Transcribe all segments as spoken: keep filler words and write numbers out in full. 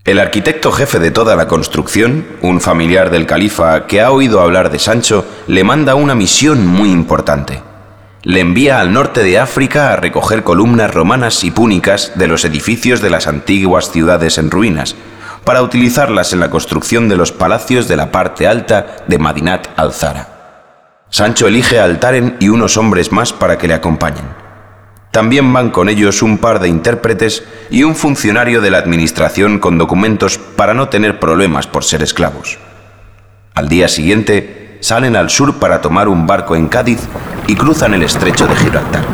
El arquitecto jefe de toda la construcción, un familiar del califa que ha oído hablar de Sancho, le manda una misión muy importante. Le envía al norte de África a recoger columnas romanas y púnicas de los edificios de las antiguas ciudades en ruinas, para utilizarlas en la construcción de los palacios de la parte alta de Madinat al-Zara. Sancho elige a Altaren y unos hombres más para que le acompañen. También van con ellos un par de intérpretes y un funcionario de la administración con documentos para no tener problemas por ser esclavos. Al día siguiente, salen al sur para tomar un barco en Cádiz y cruzan el estrecho de Gibraltar.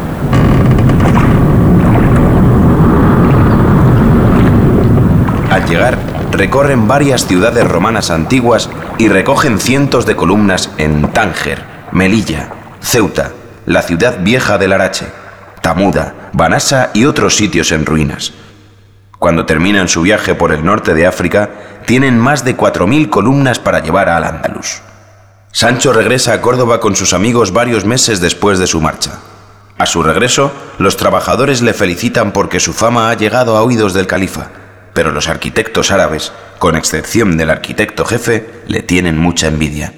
Al llegar, recorren varias ciudades romanas antiguas y recogen cientos de columnas en Tánger, Melilla, Ceuta, la ciudad vieja del Larache, Tamuda, Banasa y otros sitios en ruinas. Cuando terminan su viaje por el norte de África, tienen más de cuatro mil columnas para llevar al Andalus. Sancho regresa a Córdoba con sus amigos varios meses después de su marcha. A su regreso, los trabajadores le felicitan porque su fama ha llegado a oídos del califa, pero los arquitectos árabes, con excepción del arquitecto jefe, le tienen mucha envidia.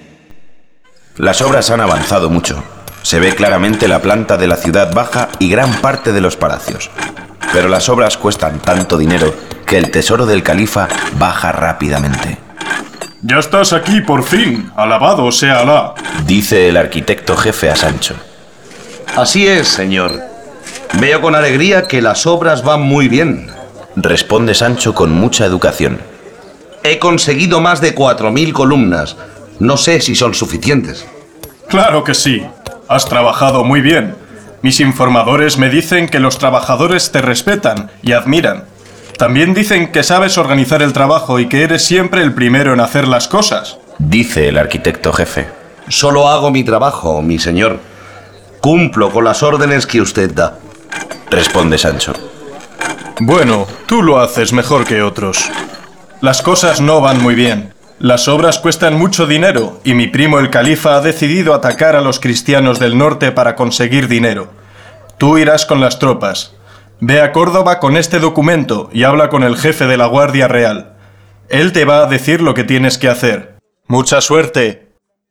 Las obras han avanzado mucho. Se ve claramente la planta de la ciudad baja y gran parte de los palacios. Pero las obras cuestan tanto dinero que el tesoro del califa baja rápidamente. «Ya estás aquí, por fin. Alabado sea Alá», dice el arquitecto jefe a Sancho. «Así es, señor. Veo con alegría que las obras van muy bien», responde Sancho con mucha educación. «He conseguido más de cuatro mil columnas. No sé si son suficientes». «Claro que sí. Has trabajado muy bien. Mis informadores me dicen que los trabajadores te respetan y admiran. También dicen que sabes organizar el trabajo y que eres siempre el primero en hacer las cosas», dice el arquitecto jefe. «Solo hago mi trabajo, mi señor. Cumplo con las órdenes que usted da», responde Sancho. «Bueno, tú lo haces mejor que otros. Las cosas no van muy bien. Las obras cuestan mucho dinero y mi primo el califa ha decidido atacar a los cristianos del norte para conseguir dinero. Tú irás con las tropas. Ve a Córdoba con este documento y habla con el jefe de la Guardia Real. Él te va a decir lo que tienes que hacer. ¡Mucha suerte!»,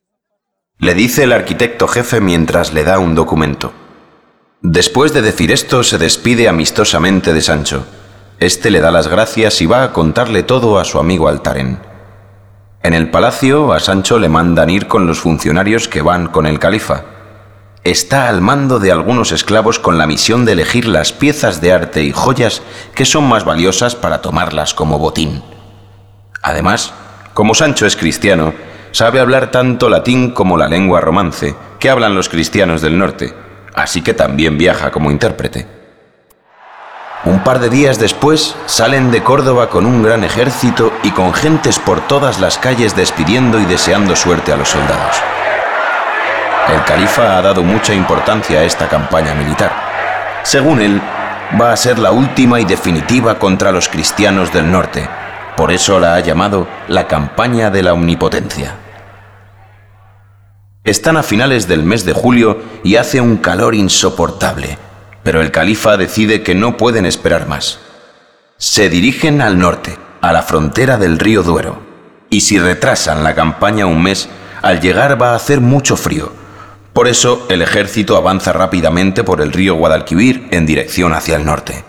le dice el arquitecto jefe mientras le da un documento. Después de decir esto, se despide amistosamente de Sancho. Este le da las gracias y va a contarle todo a su amigo Altaren. En el palacio, a Sancho le mandan ir con los funcionarios que van con el califa. Está al mando de algunos esclavos con la misión de elegir las piezas de arte y joyas que son más valiosas para tomarlas como botín. Además, como Sancho es cristiano, sabe hablar tanto latín como la lengua romance que hablan los cristianos del norte, así que también viaja como intérprete. Un par de días después, salen de Córdoba con un gran ejército y con gentes por todas las calles despidiendo y deseando suerte a los soldados. El califa ha dado mucha importancia a esta campaña militar. Según él, va a ser la última y definitiva contra los cristianos del norte. Por eso la ha llamado la campaña de la omnipotencia. Están a finales del mes de julio y hace un calor insoportable. Pero el califa decide que no pueden esperar más. Se dirigen al norte, a la frontera del río Duero. Y si retrasan la campaña un mes, al llegar va a hacer mucho frío. Por eso el ejército avanza rápidamente por el río Guadalquivir en dirección hacia el norte.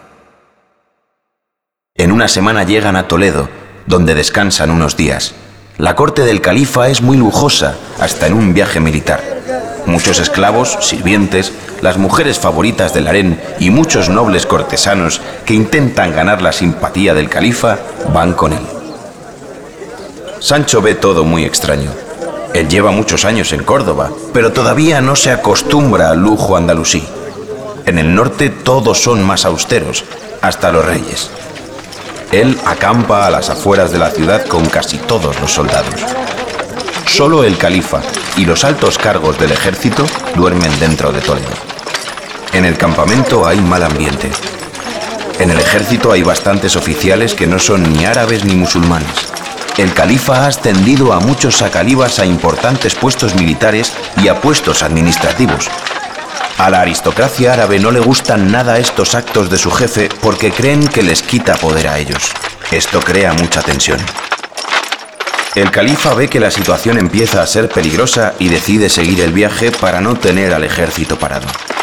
En una semana llegan a Toledo, donde descansan unos días. La corte del califa es muy lujosa, hasta en un viaje militar. Muchos esclavos, sirvientes, las mujeres favoritas del harén y muchos nobles cortesanos que intentan ganar la simpatía del califa van con él. Sancho ve todo muy extraño. Él lleva muchos años en Córdoba, pero todavía no se acostumbra al lujo andalusí. En el norte todos son más austeros, hasta los reyes. Él acampa a las afueras de la ciudad con casi todos los soldados. Solo el califa y los altos cargos del ejército duermen dentro de Toledo. En el campamento hay mal ambiente. En el ejército hay bastantes oficiales que no son ni árabes ni musulmanes. El califa ha ascendido a muchos sacalibas a importantes puestos militares y a puestos administrativos. A la aristocracia árabe no le gustan nada estos actos de su jefe porque creen que les quita poder a ellos. Esto crea mucha tensión. El califa ve que la situación empieza a ser peligrosa y decide seguir el viaje para no tener al ejército parado.